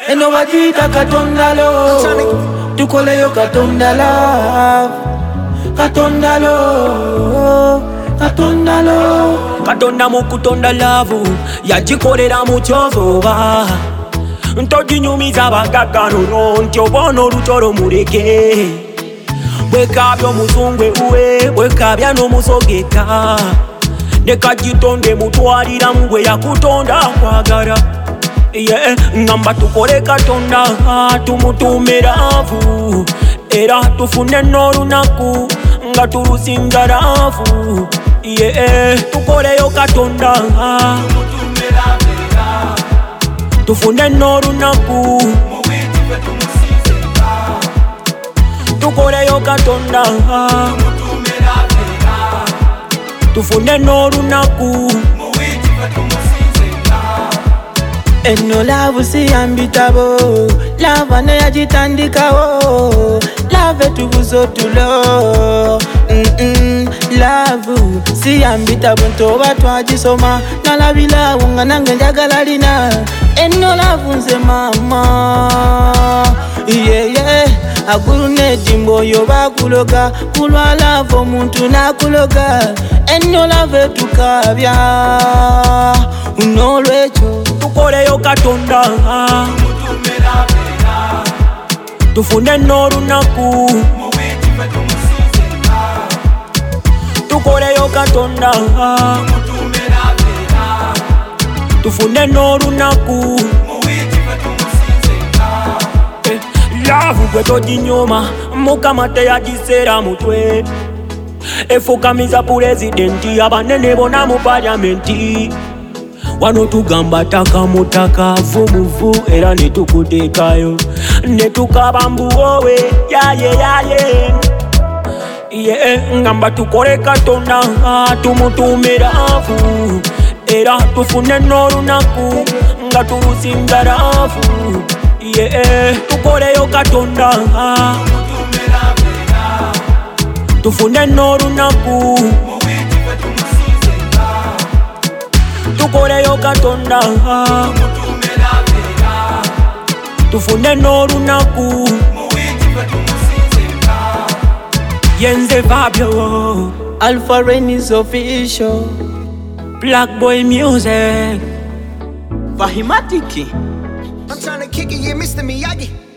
eno bagiyita Katonda love, tukoleyo Katonda love, Katonda love, Katonda love. Katonda mu kutonda love yagikolera mu kyozoba ntoginyumiza abagaggano nti obona olutolo muleke bwekabya omuzungu ewuwe bwekabya n'omusogeka nekagitonde mutwaliramu bwe yakutonda akwagala ngamba tukole Katonda tumutuume laavu era tufune n'olunaku nga tulusinza laavu tukoleyo Katonda tufune n'olunaku tukoleyo Katonda tufune n'olunaku eno love siyambitabo lava neyagitandikawo lave tubuze otulo love siyambitabo ntoba twagisoma nalabilawo nga nange njagala lina eno love nze mama agulu nedimbo oyo bakuloga kulwa love omuntu nakuloga eno love tukabya unolwekyo tukoleyo Katonda tufune n'olunaku tukoleyo Katonda tufune n'olunaku love gwe toginyoma Mukama teyagiseera mutwe efukamiza pulezidenti abanene bonna mu palamenti wano tugamba taka mutaka vumuvu era netukuteekayo netukaba mbuwowe yaye ngamba tukole Katonda tumutuume laavu era tufune n'olunaku nga tulusinza laavu tukoleyo Katonda tufune n'olunaku tukoleyo Katonda tufune n'olunaku yenze Fabio Alpha Rain is official Black Boy Music Fahimatiki. I'm trying to kick it, yeah, Mr. Miyagi.